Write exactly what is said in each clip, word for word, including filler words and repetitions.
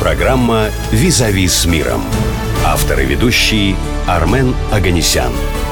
Программа «Визави с миром». Автор и ведущий Армен Оганесян.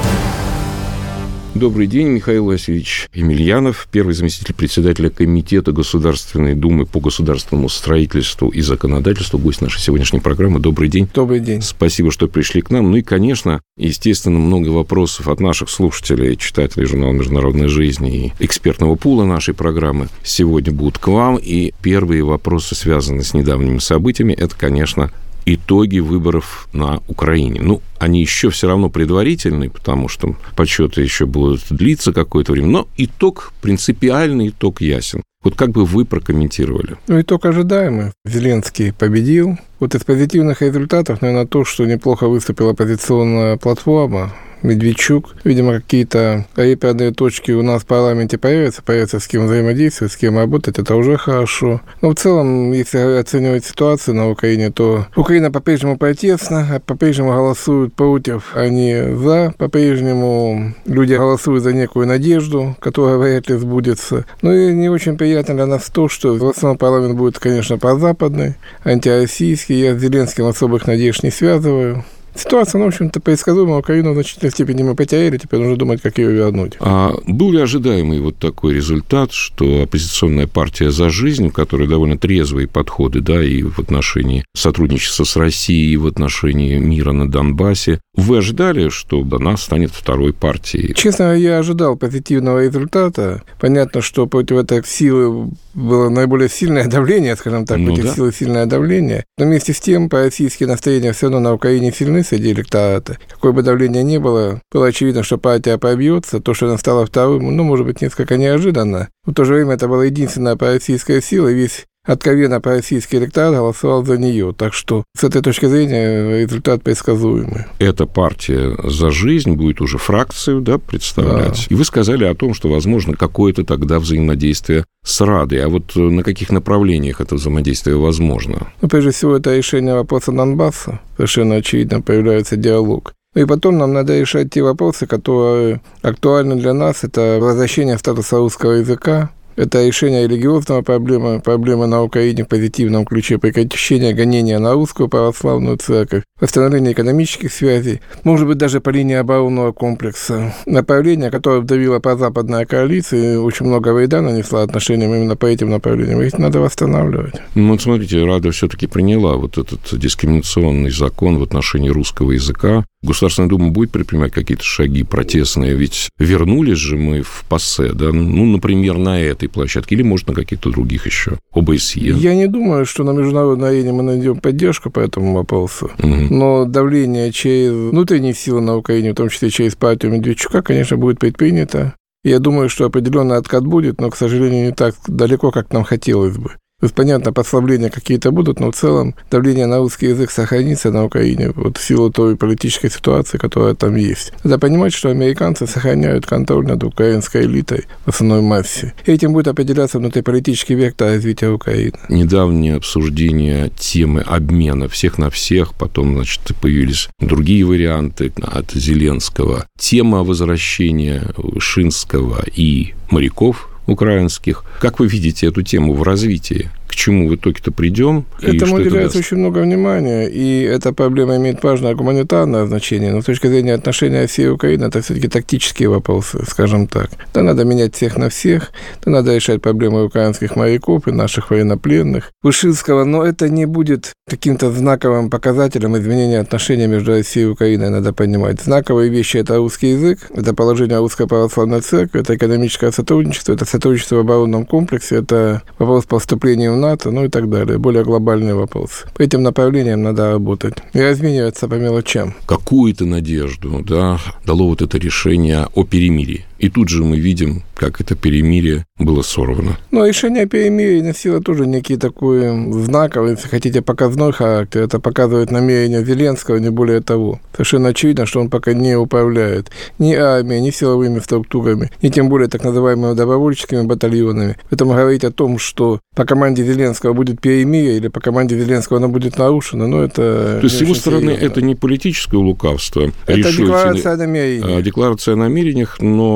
Добрый день, Михаил Васильевич Емельянов, первый заместитель председателя Комитета Государственной Думы по государственному строительству и законодательству, гость нашей сегодняшней программы. Добрый день. Добрый день. Спасибо, что пришли к нам. Ну и, конечно, естественно, много вопросов от наших слушателей, читателей журнала «Международная жизнь» и экспертного пула нашей программы сегодня будут к вам. И первые вопросы, связанные с недавними событиями, это, конечно, итоги выборов на Украине. Ну, они еще все равно предварительные, потому что подсчеты еще будут длиться какое-то время, но итог, принципиальный итог ясен. Вот как бы вы прокомментировали? Ну, итог ожидаемый. Зеленский победил. Вот из позитивных результатов, наверное, то, что неплохо выступила оппозиционная платформа, Медведчук. Видимо, какие-то реперные точки у нас в парламенте появятся, появятся с кем взаимодействовать, с кем работать, это уже хорошо. Но в целом, если оценивать ситуацию на Украине, то Украина по-прежнему протестна, по-прежнему голосуют против, а не за. По-прежнему люди голосуют за некую надежду, которая вряд ли сбудется. Ну и не очень приятно для нас то, что в основном парламент будет, конечно, прозападный, антироссийский. Я с Зеленским особых надежд не связываю. Ситуация, ну, в общем-то, предсказуемая. Украину в значительной степени мы потеряли, теперь нужно думать, как ее вернуть. А был ли ожидаемый вот такой результат, что оппозиционная партия «За жизнь», у которой довольно трезвые подходы, да, и в отношении сотрудничества с Россией, и в отношении мира на Донбассе, вы ожидали, что она станет второй партией? Честно, я ожидал позитивного результата. Понятно, что против этой силы было наиболее сильное давление, скажем так, ну, против да. силы сильное давление. Но вместе с тем, по-российски настроения все равно на Украине сильны среди электората. Какое бы давление ни было, было очевидно, что партия пробьется. То, что она стала вторым, ну, может быть, несколько неожиданно. В то же время это была единственная пророссийская сила, и весь откровенно пророссийский электорат голосовал за нее. Так что с этой точки зрения результат предсказуемый. Эта партия «За жизнь» будет уже фракцию, да, представлять. Да. И вы сказали о том, что, возможно, какое-то тогда взаимодействие с Радой. А вот на каких направлениях это взаимодействие возможно? Ну, прежде всего, это решение вопроса Донбасса. Совершенно очевидно появляется диалог. Ну и потом нам надо решать те вопросы, которые актуальны для нас. Это возвращение статуса русского языка. Это решение религиозного проблемы, проблемы на Украине в позитивном ключе, прекращение гонения на русскую православную церковь, восстановление экономических связей, может быть, даже по линии оборонного комплекса. Направление, которое вдавила прозападная коалиция, и очень много вреда нанесла отношениям именно по этим направлениям, их надо восстанавливать. Ну, вот смотрите, Рада все-таки приняла вот этот дискриминационный закон в отношении русского языка. Государственная Дума будет предпринимать какие-то шаги протестные, ведь вернулись же мы в ПАСЕ, да, ну, например, на этой площадке, или, может, на каких-то других еще, ОБСЕ. Я не думаю, что на международной арене мы найдем поддержку по этому вопросу, угу. но давление через внутренние силы на Украине, в том числе через партию Медведчука, конечно, будет предпринято. Я думаю, что определенный откат будет, но, к сожалению, не так далеко, как нам хотелось бы. То есть, понятно, послабления какие-то будут, но в целом давление на русский язык сохранится на Украине вот в силу той политической ситуации, которая там есть. Надо понимать, что американцы сохраняют контроль над украинской элитой в основной массе. И этим будет определяться внутриполитический вектор развития Украины. Недавнее обсуждение темы обмена всех на всех, потом, значит, появились другие варианты от Зеленского. Тема возвращения Вышинского и моряков украинских. Как вы видите эту тему в развитии? К чему в итоге-то придем? Этому уделяется очень много внимания, и эта проблема имеет важное гуманитарное значение, но с точки зрения отношений России и Украины это все-таки тактические вопросы, скажем так. Да надо менять всех на всех, да надо решать проблемы украинских моряков и наших военнопленных. Вышинского, но это не будет каким-то знаковым показателем изменения отношений между Россией и Украиной, надо понимать. Знаковые вещи – это русский язык, это положение русской православной церкви, это экономическое сотрудничество, это сотрудничество в оборонном комплексе, это вопрос по вступлению в НАТО, ну и так далее, более глобальные вопросы. По этим направлениям надо работать и размениваться по мелочам. Какую-то надежду, да, дало вот это решение о перемирии. И тут же мы видим, как это перемирие было сорвано. Но решение о перемирии носило тоже некий такой знаковый, если хотите, показной характер. Это показывает намерение Зеленского, не более того. Совершенно очевидно, что он пока не управляет ни армией, ни силовыми структурами, ни тем более так называемыми добровольческими батальонами. Поэтому говорить о том, что по команде Зеленского будет перемирие или по команде Зеленского оно будет нарушено, ну это... То есть, с его стороны, серьезно. Это не политическое лукавство. Это решить... декларация о намерениях. Декларация о намерениях, но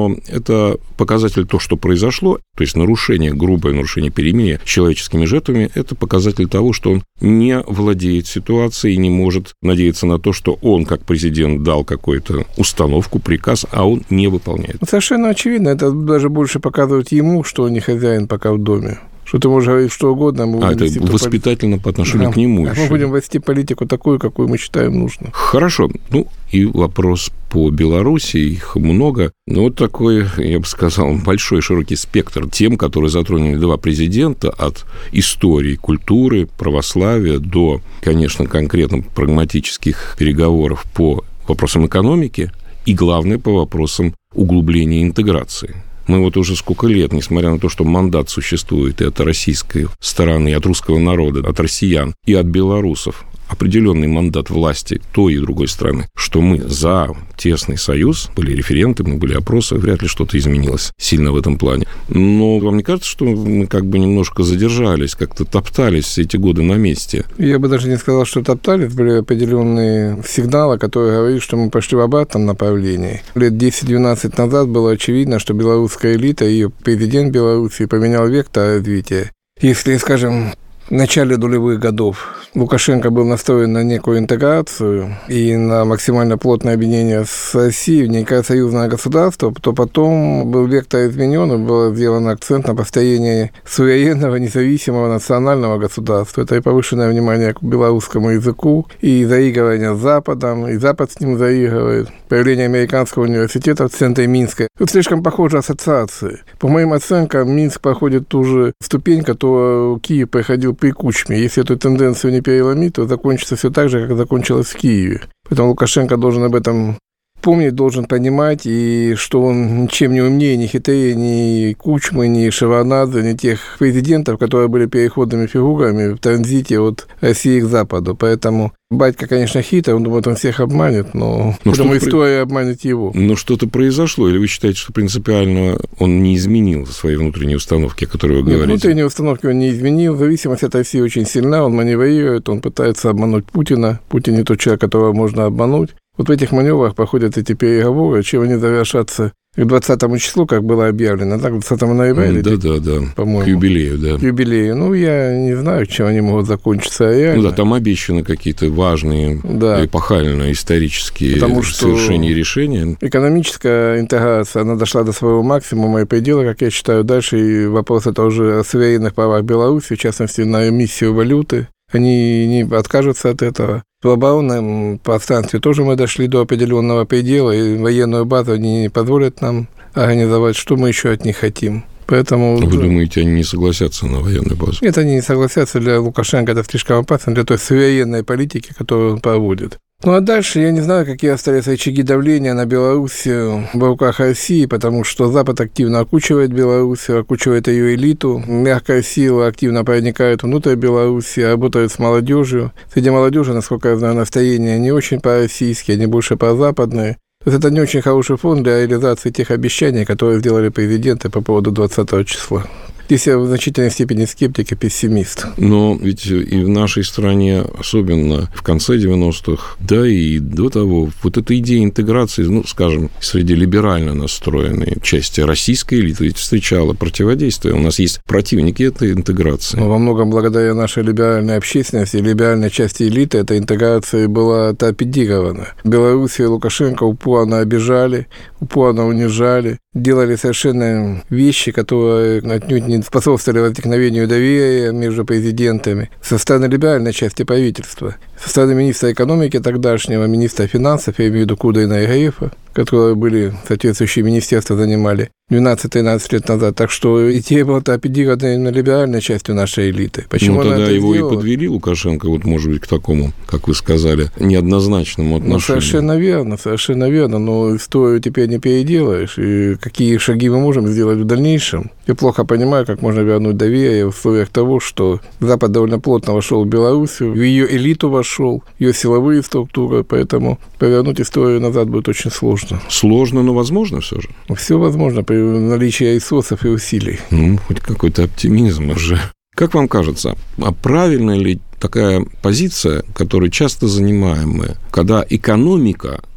но это показатель того, что произошло, то есть нарушение, грубое нарушение перемирия с человеческими жертвами, это показатель того, что он не владеет ситуацией и не может надеяться на то, что он, как президент, дал какую-то установку, приказ, а он не выполняет. Совершенно очевидно. Это даже больше показывает ему, что он не хозяин пока в доме. Что ты можешь говорить что угодно. Мы а, это воспитательно по отношению да. к нему а еще. Мы будем вести политику такую, какую мы считаем нужным. Хорошо. Ну, и вопрос по Беларуси, их много. Но вот такой, я бы сказал, большой, широкий спектр тем, которые затронули два президента, от истории, культуры, православия до, конечно, конкретно прагматических переговоров по вопросам экономики и, главное, по вопросам углубления интеграции. Мы вот уже сколько лет, несмотря на то, что мандат существует и от российской стороны, и от русского народа, от россиян, и от белорусов, определенный мандат власти той и другой страны, что мы за тесный союз, были референты, мы были опросы, вряд ли что-то изменилось сильно в этом плане. Но вам не кажется, что мы как бы немножко задержались, как-то топтались все эти годы на месте? Я бы даже не сказал, что топтались, были определенные сигналы, которые говорили, что мы пошли в обратном направлении. Лет десять-двенадцать назад было очевидно, что белорусская элита и президент Беларуси поменял вектор развития. Если, скажем, в начале нулевых годов Лукашенко был настроен на некую интеграцию и на максимально плотное объединение с Россией в некое союзное государство, то потом был вектор изменен, и был сделан акцент на построение суверенного, независимого национального государства. Это и повышенное внимание к белорусскому языку, и заигрывание с Западом, и Запад с ним заигрывает, появление американского университета в центре Минска. Тут слишком похожи ассоциации. По моим оценкам, Минск проходит ту же ступень, которую Киев проходил при Кучме. Если эту тенденцию не переломить, то закончится все так же, как закончилось в Киеве. Поэтому Лукашенко должен об этом помнить, должен понимать, и что он ничем не умнее, не хитрее ни Кучмы, ни Шеварднадзе, ни тех президентов, которые были переходными фигурами в транзите от России к Западу. Поэтому батька, конечно, хитрый, он думает, он всех обманет, но, но думаю, история при... обманет его. Но что-то произошло, или вы считаете, что принципиально он не изменил своей внутренней установки, о которой вы говорите? Нет, внутренней установки он не изменил. Зависимость от России очень сильна, он маневрирует, он пытается обмануть Путина. Путин не тот человек, которого можно обмануть. Вот в этих маневрах проходят эти переговоры, чем они завершатся к двадцатому числу, как было объявлено, так, двадцатого ноября? Да, да, да, по-моему. К юбилею, да. К юбилею. Ну, я не знаю, чем они могут закончиться реально. Ну да, там обещаны какие-то важные, да. эпохально исторические Потому что совершения и решения. Экономическая интеграция, она дошла до своего максимума и предела, как я считаю. Дальше и вопрос это уже о суверенных правах Беларуси, в частности, на эмиссию валюты. Они не откажутся от этого. В оборонном пространстве тоже мы дошли до определенного предела, и военную базу они не позволят нам организовать. Что мы еще от них хотим? Поэтому... Вы думаете, они не согласятся на военную базу? Нет, они не согласятся. Для Лукашенко это слишком опасно, для той суверенной политики, которую он проводит. Ну, а дальше я не знаю, какие остались очаги давления на Белоруссию в руках России, потому что Запад активно окучивает Белоруссию, окучивает ее элиту. Мягкая сила активно проникает внутрь Белоруссии, работает с молодежью. Среди молодежи, насколько я знаю, настроения не очень по-российские, они больше по-западные. То есть это не очень хороший фон для реализации тех обещаний, которые сделали президенты по поводу двадцатого числа. Здесь я в значительной степени скептик и пессимист. Но ведь и в нашей стране, особенно в конце девяностых, да и до того, вот эта идея интеграции, ну, скажем, среди либерально настроенной части российской элиты ведь встречала противодействие. У нас есть противники этой интеграции. Но во многом благодаря нашей либеральной общественности, либеральной части элиты, эта интеграция была торпедирована. Белоруссию и Лукашенко упорно обижали, упорно унижали, делали совершенно вещи, которые отнюдь не способствовали возникновению доверия между президентами со стороны либеральной части правительства. Со стороны министра экономики тогдашнего, министра финансов, я имею в виду Кудрина и Грефа, которые были, соответствующие министерства занимали двенадцать-тринадцать лет назад. Так что идея была торпедирована на либеральной частью нашей элиты. Почему ну, тогда его сделала? И подвели Лукашенко, вот, может быть, к такому, как вы сказали, неоднозначному отношению. Ну, совершенно верно, совершенно верно. Но историю теперь не переделаешь. И какие шаги мы можем сделать в дальнейшем? Я плохо понимаю, как можно вернуть доверие в условиях того, что Запад довольно плотно вошел в Белоруссию, в ее элиту вошел, в ее силовые структуры, поэтому повернуть историю назад будет очень сложно. Сложно, но возможно все же? Все возможно при наличии ресурсов и усилий. Ну, хоть какой-то оптимизм уже. Как вам кажется, а правильная ли такая позиция, которую часто занимаем мы, когда экономика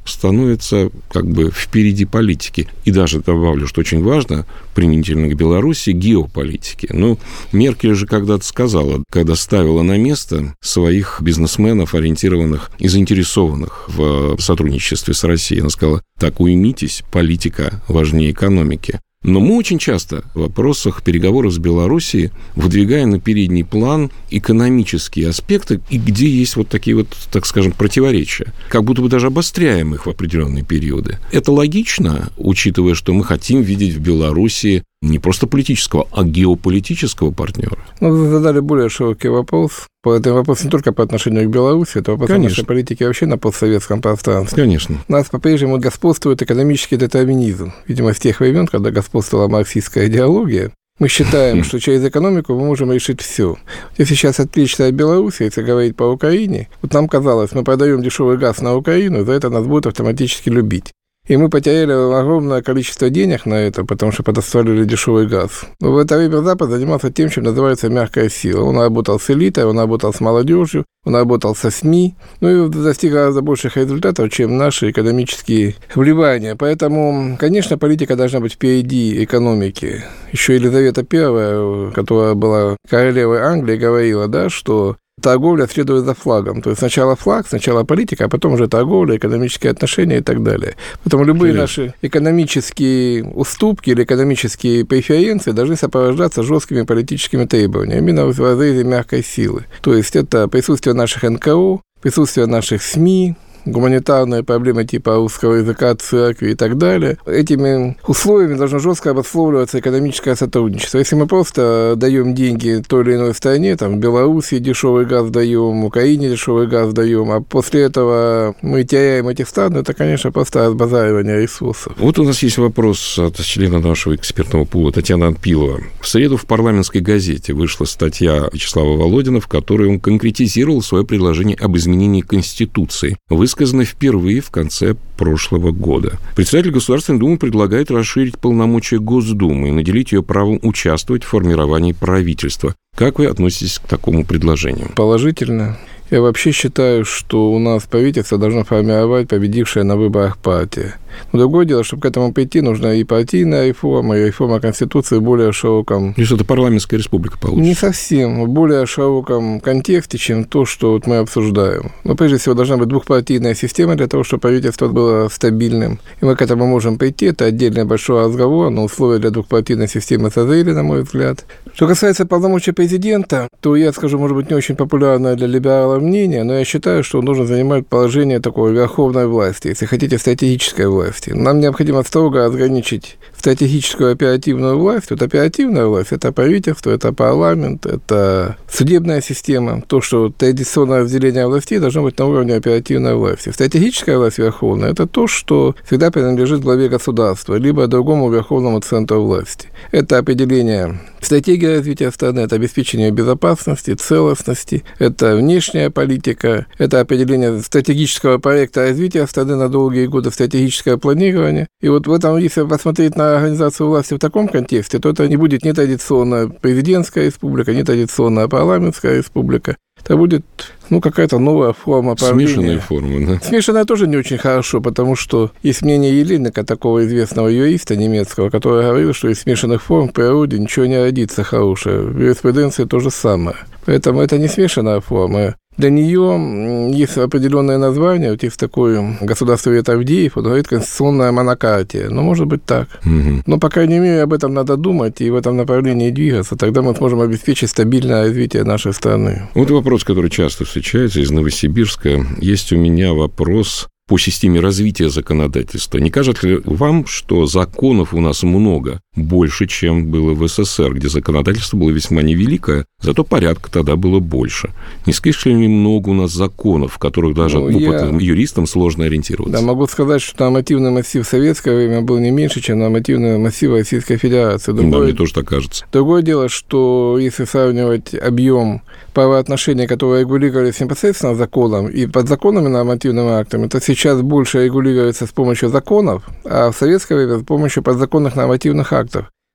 становится как бы впереди политики. И даже добавлю, что очень важно, применительно к Беларуси, геополитики. Ну, Меркель же когда-то сказала, когда ставила на место своих бизнесменов, ориентированных и заинтересованных в сотрудничестве с Россией, она сказала: так, уймитесь, политика важнее экономики. Но мы очень часто в вопросах переговоров с Белоруссией выдвигаем на передний план экономические аспекты, и где есть вот такие вот, так скажем, противоречия. Как будто бы даже обостряем их в определенные периоды. Это логично, учитывая, что мы хотим видеть в Белоруссии не просто политического, а геополитического партнера. Ну, вы задали более широкий вопрос. Это вопрос не только по отношению к Беларуси, это вопрос Конечно. нашей политики вообще на постсоветском пространстве. Конечно. У нас по-прежнему господствует экономический детерминизм. Видимо, с тех времен, когда господствовала марксистская идеология, мы считаем, что через экономику мы можем решить все. Если сейчас отвлечься от Беларуси, если говорить по Украине, вот нам казалось, мы продаем дешевый газ на Украину, и за это нас будут автоматически любить. И мы потеряли огромное количество денег на это, потому что подоставили дешевый газ. Но в это время Запад занимался тем, чем называется мягкая сила. Он работал с элитой, он работал с молодежью, он работал со СМИ, ну и достиг гораздо больших результатов, чем наши экономические вливания. Поэтому, конечно, политика должна быть впереди экономики. Еще Елизавета Первая, которая была королевой Англии, говорила, да, что торговля следует за флагом. То есть сначала флаг, сначала политика, а потом уже торговля, экономические отношения и так далее. Поэтому любые Конечно. Наши экономические уступки или экономические преференции должны сопровождаться жесткими политическими требованиями, именно в разрезе мягкой силы. То есть это присутствие наших эн ка о, присутствие наших СМИ, гуманитарные проблемы типа русского языка, церкви и так далее. Этими условиями должно жестко обусловливаться экономическое сотрудничество. Если мы просто даем деньги той или иной стране, там, в Беларуси дешевый газ даем, в Украине дешевый газ даем, а после этого мы теряем эти страны, это, конечно, просто разбазаривание ресурсов. Вот у нас есть вопрос от члена нашего экспертного пула Татьяны Анпилова. В среду в парламентской газете вышла статья Вячеслава Володина, в которой он конкретизировал свое предложение об изменении Конституции, высказанной впервые в конце прошлого года. Председатель Государственной Думы предлагает расширить полномочия Госдумы и наделить ее правом участвовать в формировании правительства. Как вы относитесь к такому предложению? Положительно. Я вообще считаю, что у нас правительство должно формировать победившая на выборах партия. Но другое дело, чтобы к этому прийти, нужна и партийная реформа, и реформа Конституции в более широком... То есть это парламентская республика получится? Не совсем. В более широком контексте, чем то, что вот мы обсуждаем. Но прежде всего должна быть двухпартийная система для того, чтобы правительство было стабильным. И мы к этому можем прийти. Это отдельный большой разговор, но условия для двухпартийной системы созрели, на мой взгляд. Что касается полномочий президента, то я скажу, может быть, не очень популярное для либералов мнение, но я считаю, что он должен занимать положение такой верховной власти, если хотите, стратегической власти. Нам необходимо строго ограничить стратегическую оперативную власть. Вот оперативная власть – это правительство, это парламент, это судебная система. То, что традиционное разделение властей должно быть на уровне оперативной власти. Стратегическая власть верховная – это то, что всегда принадлежит главе государства, либо другому верховному центру власти. Это определение стратегии развития страны, это обеспечение безопасности, целостности, это внешняя политика, это определение стратегического проекта развития страны на долгие годы, стратегическое планирование. И вот в этом, если посмотреть на организацию власти в таком контексте, то это не будет ни традиционная президентская республика, ни традиционная парламентская республика. Это будет, ну, какая-то новая форма правления. Смешанная форма, да? Смешанная тоже не очень хорошо, потому что есть мнение Елиника, такого известного юриста немецкого, который говорил, что из смешанных форм в природе ничего не родится хорошее. В юриспруденции то же самое. Поэтому это не смешанная форма. Для нее есть определенное название, вот есть такое государствовед Авдеев, он говорит конституционная монократия. Ну, может быть так. Угу. Но, по крайней мере, об этом надо думать и в этом направлении двигаться. Тогда мы сможем обеспечить стабильное развитие нашей страны. Вот вопрос, который часто встречается из Новосибирска. Есть у меня вопрос по системе развития законодательства. Не кажется ли вам, что законов у нас много, больше, чем было в эс эс эс эр, где законодательство было весьма невеликое, зато порядка тогда было больше? Не слишком ли много у нас законов, в которых даже ну, опытным я... юристам сложно ориентироваться? Да, могу сказать, что нормативный массив в советское время был не меньше, чем нормативный массив Российской Федерации. Другое... Да, мне тоже так кажется. Другое дело, что если сравнивать объем правоотношений, которые регулировались непосредственно законом и подзаконными нормативными актами, то сейчас больше регулируется с помощью законов, а в советское время с помощью подзаконных нормативных актов.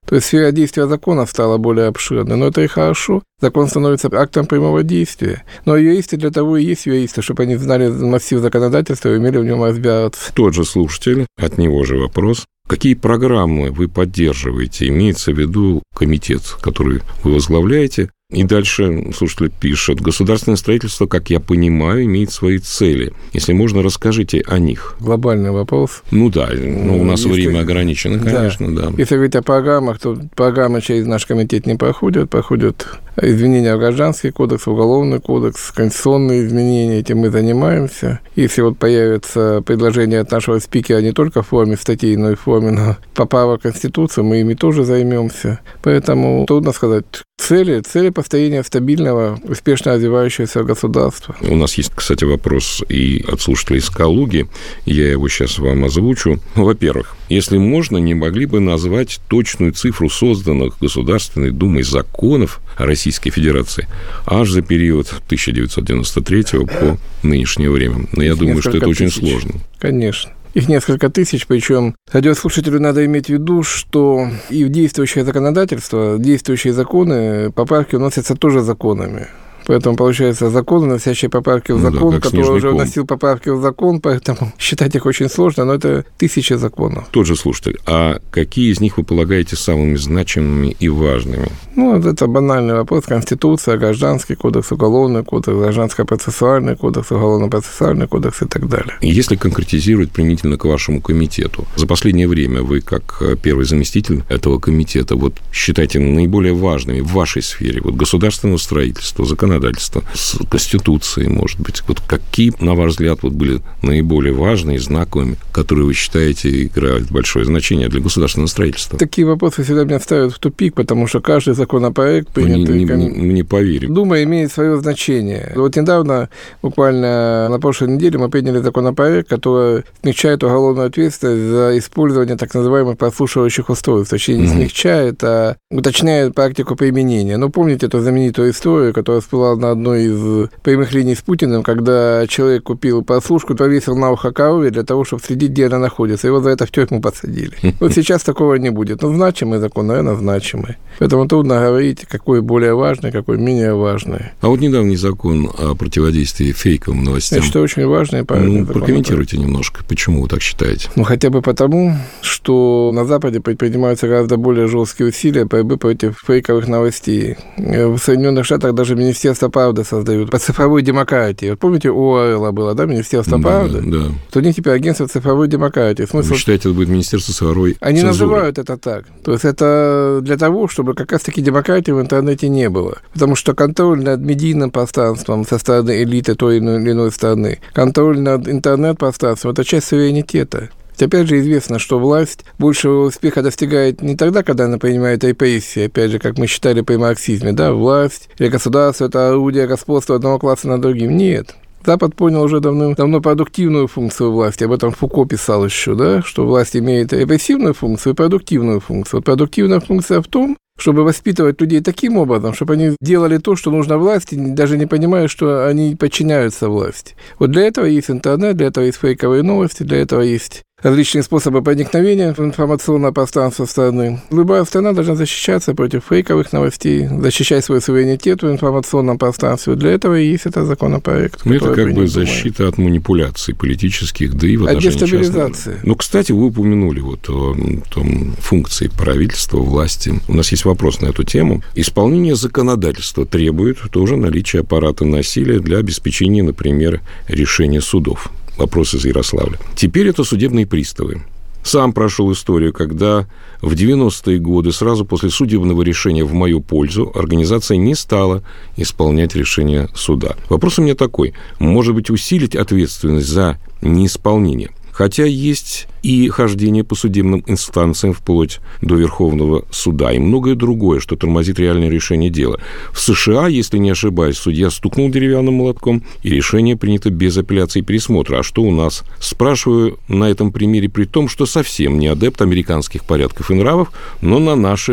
То есть сфера действия закона стала более обширной, но это и хорошо. Закон становится актом прямого действия. Но юристы для того и есть юристы, чтобы они знали массив законодательства и умели в нем разбираться. Тот же слушатель, от него же вопрос. Какие программы вы поддерживаете? Имеется в виду комитет, который вы возглавляете. И дальше слушатель пишет. Государственное строительство, как я понимаю, имеет свои цели. Если можно, расскажите о них. Глобальный вопрос. Ну да, ну, у нас Если... время ограничено, конечно, да. да. Если говорить о программах, то программы через наш комитет не проходят. Проходят изменения в Гражданский кодекс, в Уголовный кодекс, конституционные изменения. Этим мы занимаемся. Если вот появится предложение от нашего спикера не только в форме статей, но и в форме поправок в Конституцию, мы ими тоже займемся. Поэтому трудно сказать. Цели, цели построения стабильного, успешно развивающегося государства. У нас есть, кстати, вопрос и от слушателей из Калуги. Я его сейчас вам озвучу. Во-первых, если можно, не могли бы назвать точную цифру созданных Государственной Думой законов Российской Федерации аж за период тысяча девятьсот девяносто третьего по нынешнее время? Но я Их думаю, что это тысяч. Очень сложно. Конечно. Их несколько тысяч, причем радиослушателю надо иметь в виду, что и в действующее законодательство, действующие законы, поправки вносятся тоже законами. Поэтому, получается, закон, вносящие поправки в закон, ну да, который уже вносил поправки в закон, поэтому считать их очень сложно, но это тысячи законов. Тот же слушатель. А какие из них вы полагаете самыми значимыми и важными? Ну, это банальный вопрос. Конституция, Гражданский кодекс, Уголовный кодекс, Гражданско-процессуальный кодекс, Уголовно-процессуальный кодекс и так далее. Если конкретизировать применительно к вашему комитету, за последнее время вы, как первый заместитель этого комитета, вот считаете наиболее важными в вашей сфере, вот государственного строительства, законодательства, с Конституцией, может быть. Вот какие, на ваш взгляд, вот были наиболее важные, знаковыми, которые вы считаете играют большое значение для государственного строительства? Такие вопросы всегда меня ставят в тупик, потому что каждый законопроект, принятый... Мы не, не, не поверим. Дума имеет свое значение. Вот недавно, буквально на прошлой неделе, мы приняли законопроект, который смягчает уголовную ответственность за использование так называемых прослушивающих устройств. Точнее, не угу. смягчает, а уточняет практику применения. Ну, помните эту знаменитую историю, которая всплыла на одной из прямых линий с Путиным, когда человек купил прослушку, повесил на ухо корове для того, чтобы следить, где она находится. Его за это в тюрьму посадили. Вот сейчас такого не будет. Ну, значимый закон, наверное, значимый. Поэтому трудно говорить, какой более важный, какой менее важный. А вот недавний закон о противодействии фейковым новостям. Я считаю, очень важный и правильный ну, закон. Прокомментируйте немножко, почему вы так считаете? Ну, хотя бы потому, что на Западе предпринимаются гораздо более жесткие усилия борьбы против фейковых новостей. В Соединенных Штатах даже Министерство правды создают по цифровой демократии. Вот помните, у Орвелла было, да, Министерство да, правды? Да. То у них теперь агентство цифровой демократии. Смысл... Вы считаете, это будет Министерство цифровой Они цензуры? называют это так. То есть это для того, чтобы как раз-таки демократии в интернете не было. Потому что контроль над медийным пространством со стороны элиты той или иной страны, контроль над интернет-пространством – это часть суверенитета. Опять же, известно, что власть большего успеха достигает не тогда, когда она принимает репрессии, опять же, как мы считали при марксизме, да, власть или государство – это орудие господства одного класса над другим. Нет. Запад понял уже давно продуктивную функцию власти. Об этом Фуко писал еще, да, что власть имеет репрессивную функцию и продуктивную функцию. Продуктивная функция в том, чтобы воспитывать людей таким образом, чтобы они делали то, что нужно власти, даже не понимая, что они подчиняются власти. Вот для этого есть интернет, для этого есть фейковые новости, для этого есть различные способы проникновения в информационное пространство страны. Любая страна должна защищаться против фейковых новостей, защищать свой суверенитет в информационном пространстве. Для этого и есть этот законопроект. Ну, это как бы защита думаю. От манипуляций политических, да и вот от даже дестабилизации. Ну, кстати, вы упомянули вот о том, функции правительства, власти. У нас есть вопрос на эту тему. Исполнение законодательства требует тоже наличия аппарата насилия для обеспечения, например, решения судов. Вопрос из Ярославля. Теперь это судебные приставы. Сам прошел историю, когда в девяностые годы, сразу после судебного решения в мою пользу, организация не стала исполнять решение суда. Вопрос у меня такой. Может быть, усилить ответственность за неисполнение? Хотя есть и хождение по судебным инстанциям вплоть до Верховного суда, и многое другое, что тормозит реальное решение дела. В США, если не ошибаюсь, судья стукнул деревянным молотком, и решение принято без апелляции и пересмотра. А что у нас? Спрашиваю на этом примере при том, что совсем не адепт американских порядков и нравов, но на наши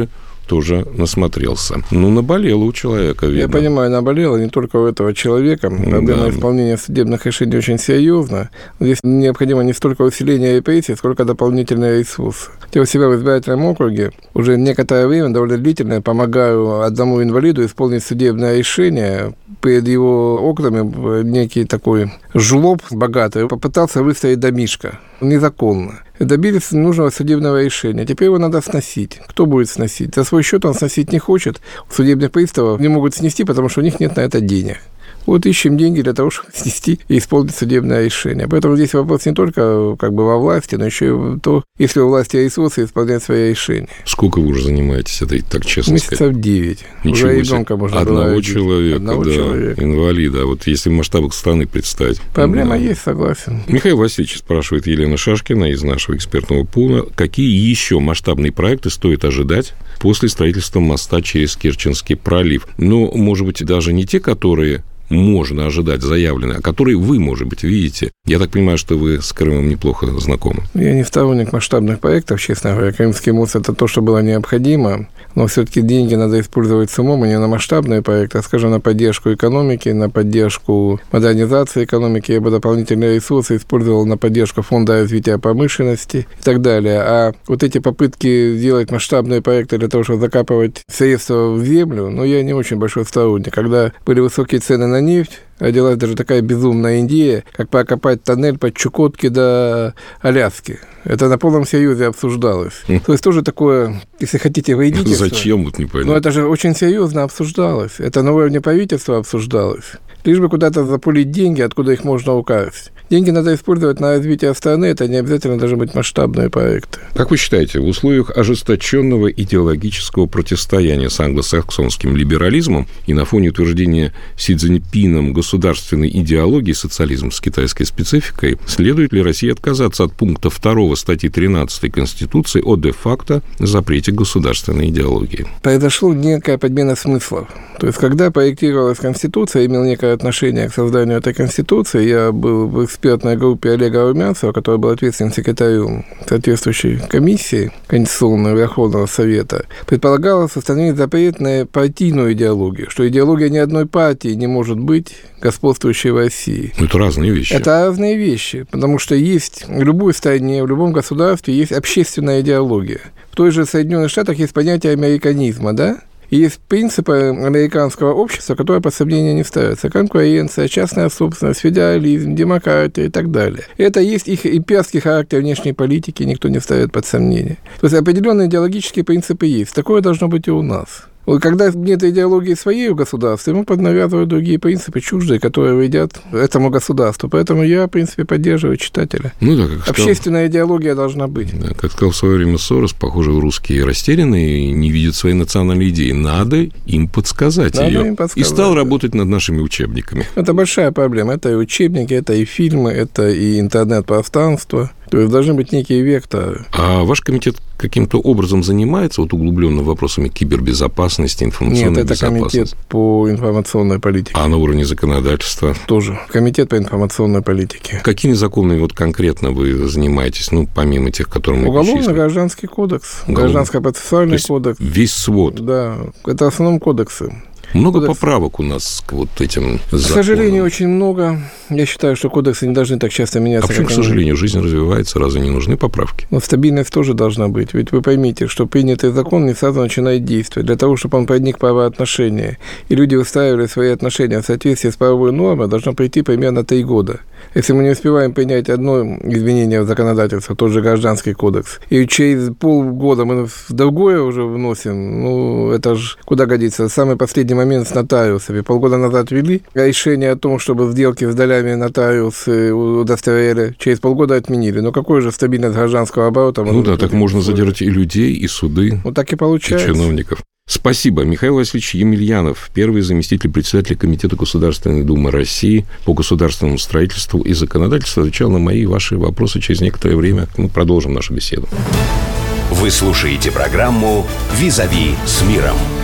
тоже насмотрелся. Ну, наболело у человека, видно. Я понимаю, наболело не только у этого человека. Проблема да. исполнения судебных решений очень серьезна. Здесь необходимо не столько усиление репрессий, сколько дополнительный ресурс. Я у себя в избирательном округе уже некоторое время, довольно длительное, помогаю одному инвалиду исполнить судебное решение. Перед его окнами некий такой жлоб богатый попытался выстроить домишко незаконно. Добились нужного судебного решения. Теперь его надо сносить. Кто будет сносить? За свой счет он сносить не хочет. Судебных приставов не могут снести, потому что у них нет на это денег. Вот ищем деньги для того, чтобы снести и исполнить судебное решение. Поэтому здесь вопрос не только как бы во власти, но еще и в то, если у власти ресурсы, исполнять свои решения. Сколько вы уже занимаетесь этой, так честно Месяцев сказать? девять. Ничего уже себе. Ребенка можно Одного было человека, Одного да, человека. инвалида. А вот если в масштабах страны представить. Проблема да. есть, согласен. Михаил Васильевич, спрашивает Елена Шашкина из нашего экспертного пула, какие еще масштабные проекты стоит ожидать после строительства моста через Керченский пролив? Ну, может быть, даже не те, которые можно ожидать заявлены, а которые вы, может быть, видите. Я так понимаю, что вы с Крымом неплохо знакомы. Я не сторонник масштабных проектов, честно говоря. Крымский мост – это то, что было необходимо, но все-таки деньги надо использовать с умом, и не на масштабные проекты, а, скажем, на поддержку экономики, на поддержку модернизации экономики. Я бы дополнительные ресурсы использовал на поддержку фонда развития промышленности и так далее. А вот эти попытки сделать масштабные проекты для того, чтобы закапывать средства в землю, ну, я не очень большой сторонник. Когда были высокие цены на на нефть, родилась даже такая безумная идея, как прокопать тоннель под Чукотки до Аляски. Это на полном серьезе обсуждалось. Mm. То есть тоже такое, если хотите, вредительство. Зачем? Вот не понятно. Но это же очень серьезно обсуждалось. Это на уровне правительства обсуждалось. Лишь бы куда-то запулить деньги, откуда их можно украсть. Деньги надо использовать на развитие страны, это не обязательно должны быть масштабные проекты. Как вы считаете, в условиях ожесточенного идеологического противостояния с англосаксонским либерализмом и на фоне утверждения Си Цзиньпином государственной идеологии социализм с китайской спецификой, следует ли России отказаться от пункта второго статьи тринадцатой Конституции о де-факто запрете государственной идеологии? Произошла некая подмена смыслов. То есть, когда проектировалась Конституция, имел некое отношение к созданию этой Конституции, я был в экспертной группе Олега Румянцева, который был ответственным секретарем соответствующей комиссии Конституционного Верховного Совета, предполагалось установить запрет на партийную идеологию, что идеология ни одной партии не может быть господствующей в России. Это разные вещи. Это разные вещи, потому что есть в любой стране, в любом государстве есть общественная идеология. В той же Соединенных Штатах есть понятие американизма, да? И есть принципы американского общества, которые под сомнение не ставятся. Конкуренция, частная собственность, федерализм, демократия и так далее. Это есть их имперский характер внешней политики, никто не ставит под сомнение. То есть определенные идеологические принципы есть. Такое должно быть и у нас. Когда нет идеологии своей у государства, ему поднавязывают другие принципы чуждые, которые вредят этому государству. Поэтому я, в принципе, поддерживаю читателя. Ну, да, как Общественная сказал, идеология должна быть. Да, как сказал в свое время Сорос, похоже, русские растерянные, не видят своей национальной идеи. Надо им подсказать Надо ее. Им подсказать, и стал да. работать над нашими учебниками. Это большая проблема. Это и учебники, это и фильмы, это и интернет-пространство. То есть должны быть некие векторы. А ваш комитет каким-то образом занимается вот углубленно вопросами кибербезопасности, информационной Нет, это безопасности? комитет по информационной политике. А на уровне законодательства? Тоже. Комитет по информационной политике. Какими законами вот конкретно вы занимаетесь, ну, помимо тех, которые мы перечислили? Уголовно-гражданский кодекс, Уголовно. гражданско-процессуальный кодекс. Весь свод? Да, это в основном кодексы. Много Кодекс. поправок у нас к вот этим законам. К сожалению, очень много. Я считаю, что кодексы не должны так часто меняться. А почему, к сожалению, жизнь развивается, разве не нужны поправки? Но стабильность тоже должна быть. Ведь вы поймите, что принятый закон не сразу начинает действовать. Для того, чтобы он проник в правоотношения, и люди выстраивали свои отношения в соответствии с правовой нормой, должно пройти примерно три года. Если мы не успеваем принять одно изменение в законодательство, тот же Гражданский кодекс, и через полгода мы в другое уже вносим, ну, это же куда годится? Самый последний момент с нотариусами. Полгода назад ввели решение о том, чтобы сделки с долями нотариусы удостоверяли. Через полгода отменили. Но какой же стабильность гражданского оборота? Ну да, так можно задержать и людей, и суды, вот так и получается. И чиновников. Спасибо. Михаил Васильевич Емельянов, первый заместитель председателя Комитета Государственной Думы России по государственному строительству и законодательству, отвечал на мои и ваши вопросы. Через некоторое время мы продолжим нашу беседу. Вы слушаете программу «Визави с миром».